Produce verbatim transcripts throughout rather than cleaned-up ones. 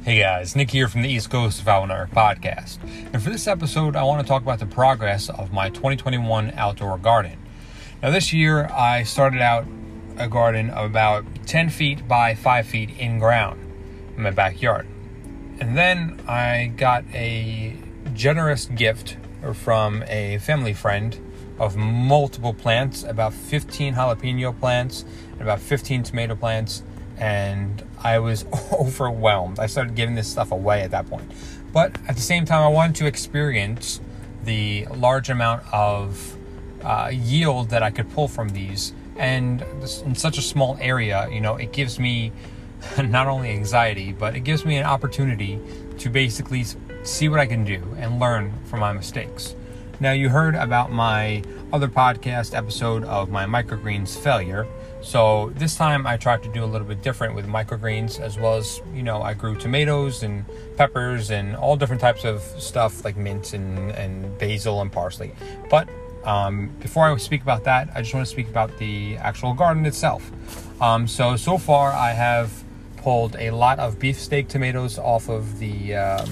Hey guys, Nick here from the East Coast Valvenar Podcast. And for this episode, I want to talk about the progress of my twenty twenty-one outdoor garden. Now this year, I started out a garden of about ten feet by five feet in ground in my backyard. And then I got a generous gift from a family friend of multiple plants, about fifteen jalapeno plants and about fifteen tomato plants. And I was overwhelmed. I started giving this stuff away at that point. But at the same time, I wanted to experience the large amount of uh, yield that I could pull from these. And in such a small area, you know, it gives me not only anxiety, but it gives me an opportunity to basically see what I can do and learn from my mistakes. Now, you heard about my other podcast episode of my microgreens failure. So this time I tried to do a little bit different with microgreens, as well as, you know, I grew tomatoes and peppers and all different types of stuff like mint and, and basil and parsley. But um, before I speak about that, I just want to speak about the actual garden itself. Um, so, so far I have pulled a lot of beefsteak tomatoes off of the, um,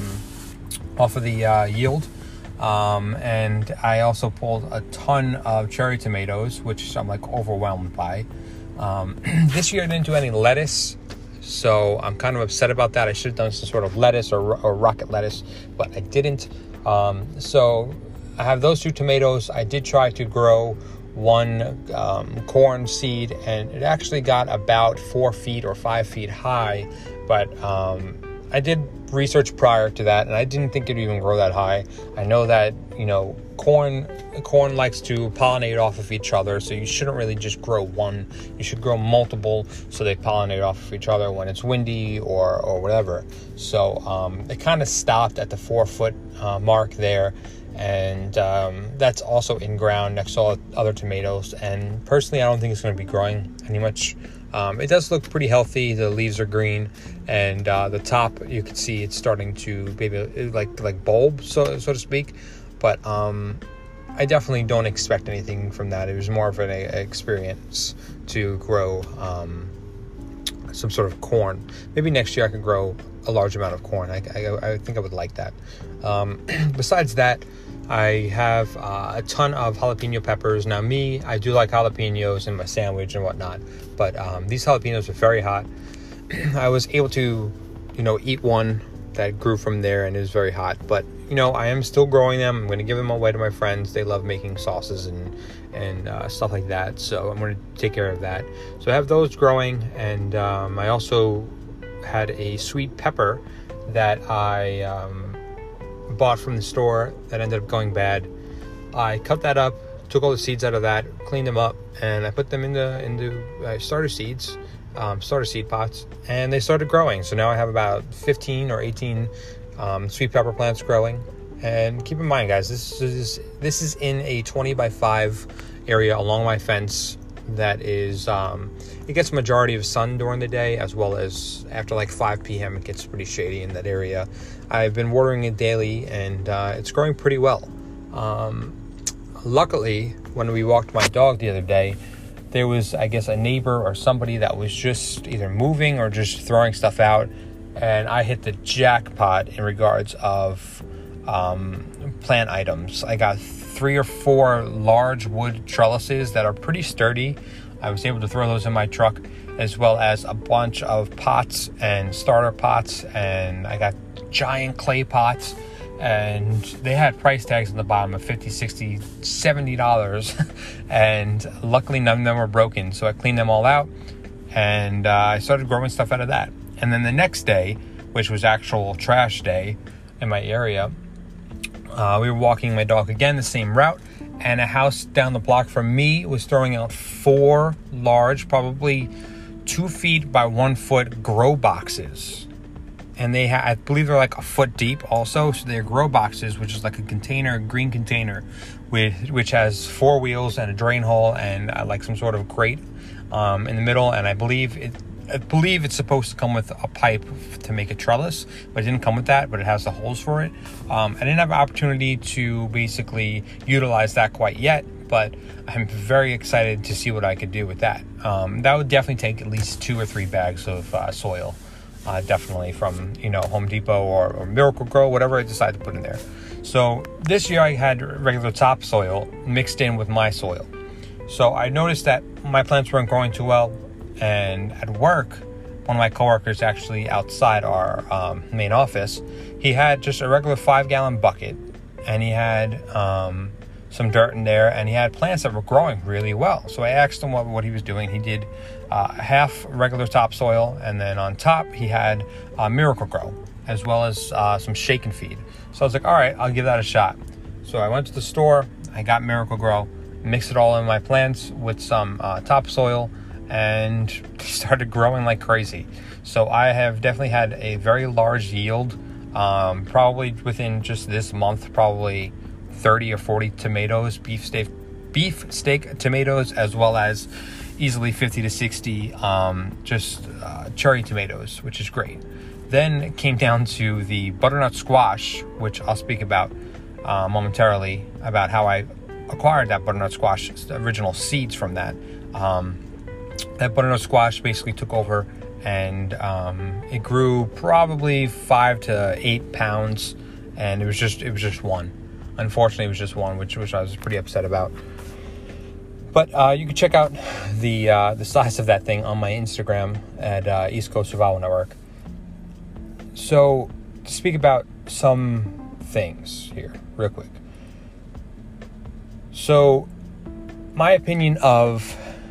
off of the uh, yield. Um, and I also pulled a ton of cherry tomatoes, which I'm like overwhelmed by. Um, this year I didn't do any lettuce, so I'm kind of upset about that. I should have done some sort of lettuce or, or rocket lettuce, but I didn't. Um, so I have those two tomatoes. I did try to grow one um, corn seed, and it actually got about four feet or five feet high, but um, I did research prior to that, and I didn't think it'd even grow that high. I know that, you know, corn corn likes to pollinate off of each other, so you shouldn't really just grow one. You should grow multiple so they pollinate off of each other when it's windy or or whatever. So um, it kind of stopped at the four foot uh, mark there, and um, that's also in ground next to all other tomatoes. And personally, I don't think it's going to be growing any much. Um, it does look pretty healthy. The leaves are green, and uh, the top, you can see it's starting to maybe like like bulb, so so to speak. But um, I definitely don't expect anything from that. It was more of an experience to grow um, some sort of corn. Maybe next year I could grow a large amount of corn. I, I, I think I would like that. Um, besides that, I have uh, a ton of jalapeno peppers. Now me, I do like jalapenos in my sandwich and whatnot, but um, these jalapenos are very hot. I was able to, you know, eat one that grew from there, and it was very hot. But, you know, I am still growing them. I'm going to give them away to my friends. They love making sauces and, and uh, stuff like that, so I'm going to take care of that. So I have those growing, and um, I also had a sweet pepper that I... Um, bought from the store that ended up going bad. I cut that up, took all the seeds out of that, cleaned them up, and I put them into into uh, starter seeds, um, starter seed pots, and they started growing. So now I have about fifteen or eighteen um, sweet pepper plants growing. And keep in mind, guys, this is this is in a twenty by five area along my fence. That is, um, it gets a majority of sun during the day, as well as after like five p.m. it gets pretty shady in that area. I've been watering it daily, and uh, it's growing pretty well. Um, luckily, when we walked my dog the other day, there was, I guess, a neighbor or somebody that was just either moving or just throwing stuff out, and I hit the jackpot in regards of um, plant items. I got three or four large wood trellises that are pretty sturdy. I was able to throw those in my truck, as well as a bunch of pots and starter pots, and I got giant clay pots, and they had price tags on the bottom of fifty, sixty, seventy dollars, and luckily none of them were broken, so I cleaned them all out, and uh, I started growing stuff out of that. And then the next day, which was actual trash day in my area, Uh, we were walking my dog again, the same route, and a house down the block from me was throwing out four large, probably two feet by one foot grow boxes. And they ha- I believe they're like a foot deep also. So they're grow boxes, which is like a container, a green container, with which has four wheels and a drain hole and uh, like some sort of crate um, in the middle. And I believe it I believe it's supposed to come with a pipe to make a trellis, but it didn't come with that, but it has the holes for it. Um, I didn't have an opportunity to basically utilize that quite yet, but I'm very excited to see what I could do with that. Um, that would definitely take at least two or three bags of uh, soil. uh, definitely from, you know, Home Depot or, or Miracle-Gro, whatever I decide to put in there. So this year I had regular topsoil mixed in with my soil. So I noticed that my plants weren't growing too well, and at work, one of my coworkers actually outside our um, main office, he had just a regular five gallon bucket, and he had um, some dirt in there, and he had plants that were growing really well. So I asked him what, what he was doing. He did uh, half regular topsoil, and then on top he had uh, Miracle-Gro, as well as uh, some shake and feed. So I was like, all right, I'll give that a shot. So I went to the store, I got Miracle-Gro, mixed it all in my plants with some uh, topsoil, and they started growing like crazy. So I have definitely had a very large yield. Um, probably within just this month, probably thirty or forty tomatoes, beef steak, beef steak tomatoes, as well as easily fifty to sixty um, just uh, cherry tomatoes, which is great. Then it came down to the butternut squash, which I'll speak about uh, momentarily, about how I acquired that butternut squash, the original seeds from that. Um, that butternut squash basically took over, and um, it grew probably five to eight pounds, and it was just it was just one. Unfortunately, it was just one, which which I was pretty upset about. But uh, you can check out the uh, the size of that thing on my Instagram at uh, East Coast Survival Network. So to speak about some things here, real quick. So my opinion of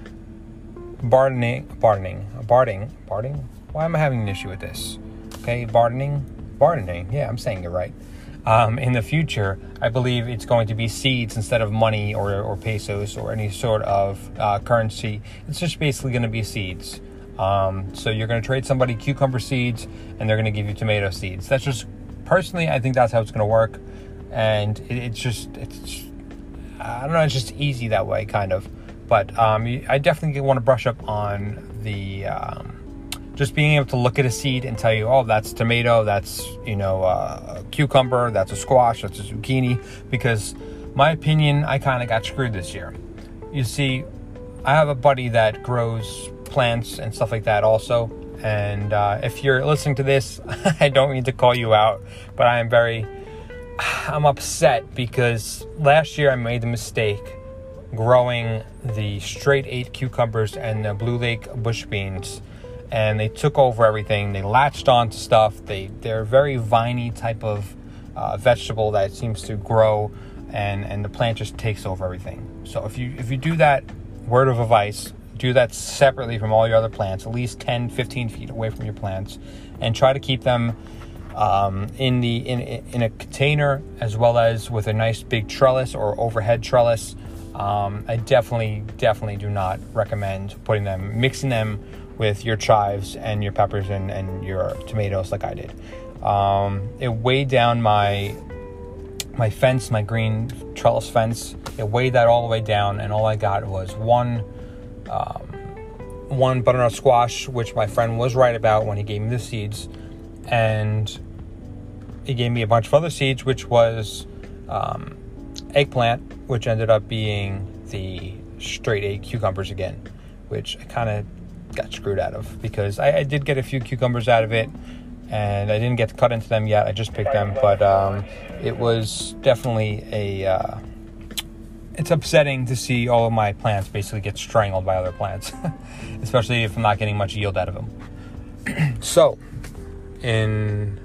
bardening, bardening, barding, barding. Why am I having an issue with this? Okay, bardening, bardening. Yeah, I'm saying it right. Um, in the future, I believe it's going to be seeds instead of money or, or pesos or any sort of uh, currency. It's just basically going to be seeds. Um, so you're going to trade somebody cucumber seeds, and they're going to give you tomato seeds. That's just, personally, I think that's how it's going to work. And it, it's just, it's, I don't know, it's just easy that way, kind of. But um, I definitely want to brush up on the um, just being able to look at a seed and tell you, oh, that's tomato, that's, you know, uh, a cucumber, that's a squash, that's a zucchini. Because my opinion, I kind of got screwed this year. You see, I have a buddy that grows plants and stuff like that also. And uh, if you're listening to this, I don't mean to call you out, but I am very, I'm upset because last year I made the mistake growing the straight eight cucumbers and the Blue Lake bush beans, and they took over everything. They latched onto stuff. They they're a very viney type of uh, vegetable that seems to grow, and and the plant just takes over everything. So if you if you do that, word of advice, do that separately from all your other plants, at least ten, fifteen feet away from your plants, and try to keep them um, in the in in a container, as well as with a nice big trellis or overhead trellis. Um, I definitely, definitely do not recommend putting them, mixing them with your chives and your peppers and, and your tomatoes like I did. Um, it weighed down my my fence, my green trellis fence. It weighed that all the way down, and all I got was one um, one butternut squash, which my friend was right about when he gave me the seeds, and he gave me a bunch of other seeds, which was um, eggplant, which ended up being the straight eight cucumbers again, which I kind of got screwed out of because I, I did get a few cucumbers out of it, and I didn't get to cut into them yet. I just picked them, but um, it was definitely a, uh, it's upsetting to see all of my plants basically get strangled by other plants, especially if I'm not getting much yield out of them. So, in,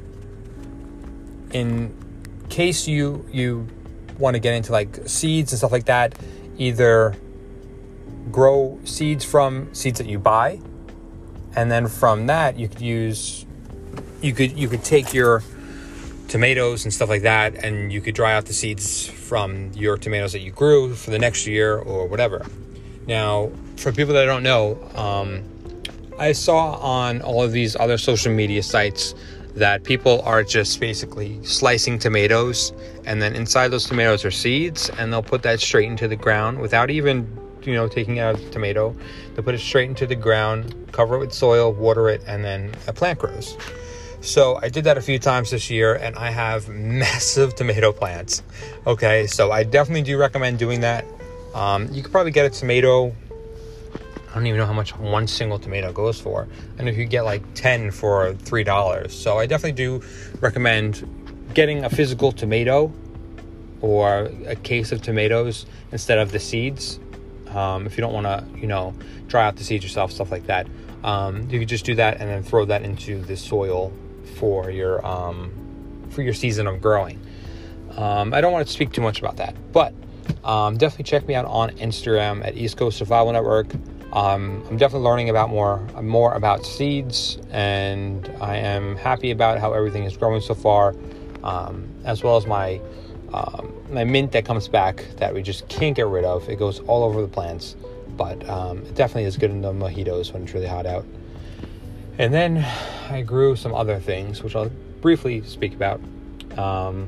in case you, you, want to get into like seeds and stuff like that, either grow seeds from seeds that you buy, and then from that you could use you could you could take your tomatoes and stuff like that, and you could dry out the seeds from your tomatoes that you grew for the next year or whatever. Now, for people that don't know, um, I saw on all of these other social media sites that people are just basically slicing tomatoes, and then inside those tomatoes are seeds, and they'll put that straight into the ground without even, you know, taking out the tomato. They'll put it straight into the ground, cover it with soil, water it, and then a plant grows. So I did that a few times this year, and I have massive tomato plants. Okay, so I definitely do recommend doing that. Um, you could probably get a tomato I don't even know how much one single tomato goes for. And if you get like ten for three dollars. So I definitely do recommend getting a physical tomato or a case of tomatoes instead of the seeds. Um, if you don't want to, you know, dry out the seeds yourself, stuff like that. Um, you could just do that and then throw that into the soil for your um, for your season of growing. Um, I don't want to speak too much about that, but um, definitely check me out on Instagram at East Coast Survival Network. Um, I'm definitely learning about more more about seeds, and I am happy about how everything is growing so far, um, as well as my um, my mint that comes back that we just can't get rid of. It goes all over the plants, but um, it definitely is good in the mojitos when it's really hot out. And then I grew some other things, which I'll briefly speak about. Um,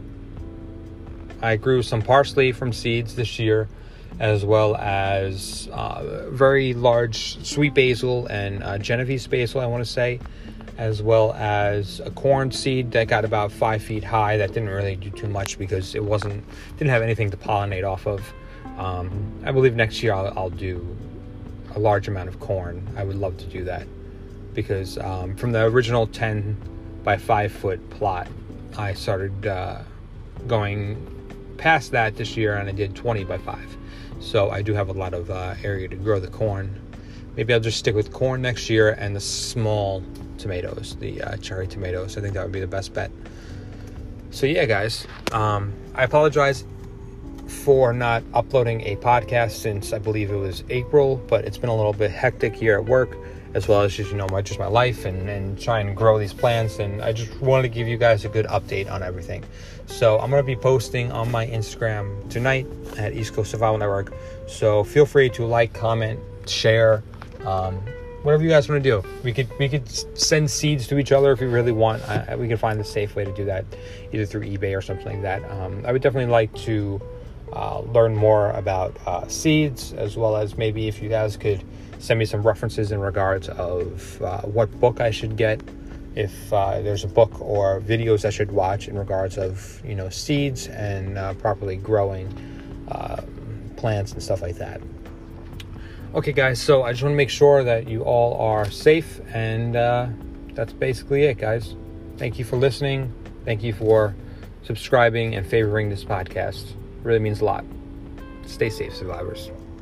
I grew some parsley from seeds this year, as well as uh, very large sweet basil and uh, Genovese basil, I want to say, as well as a corn seed that got about five feet high that didn't really do too much because it wasn't didn't have anything to pollinate off of. Um, I believe next year I'll, I'll do a large amount of corn. I would love to do that because um, from the original ten by five foot plot, I started uh, going past that this year, and I did twenty by five. So I do have a lot of uh, area to grow the corn. Maybe I'll just stick with corn next year and the small tomatoes, the uh, cherry tomatoes. I think that would be the best bet. So yeah, guys, um, I apologize for not uploading a podcast since I believe it was April, but it's been a little bit hectic here at work, as well as just, you know, my, just my life and, and trying to grow these plants. And I just wanted to give you guys a good update on everything. So I'm going to be posting on my Instagram tonight at East Coast Survival Network. So feel free to like, comment, share, um, whatever you guys want to do. We could we could send seeds to each other if we really want. I, we can find the safe way to do that, either through eBay or something like that. Um, I would definitely like to uh, learn more about uh, seeds, as well as maybe if you guys could send me some references in regards of uh, what book I should get, if uh, there's a book or videos I should watch in regards of, you know, seeds and uh, properly growing uh, plants and stuff like that. Okay, guys, so I just want to make sure that you all are safe, and uh, that's basically it, guys. Thank you for listening. Thank you for subscribing and favoring this podcast. It really means a lot. Stay safe, survivors.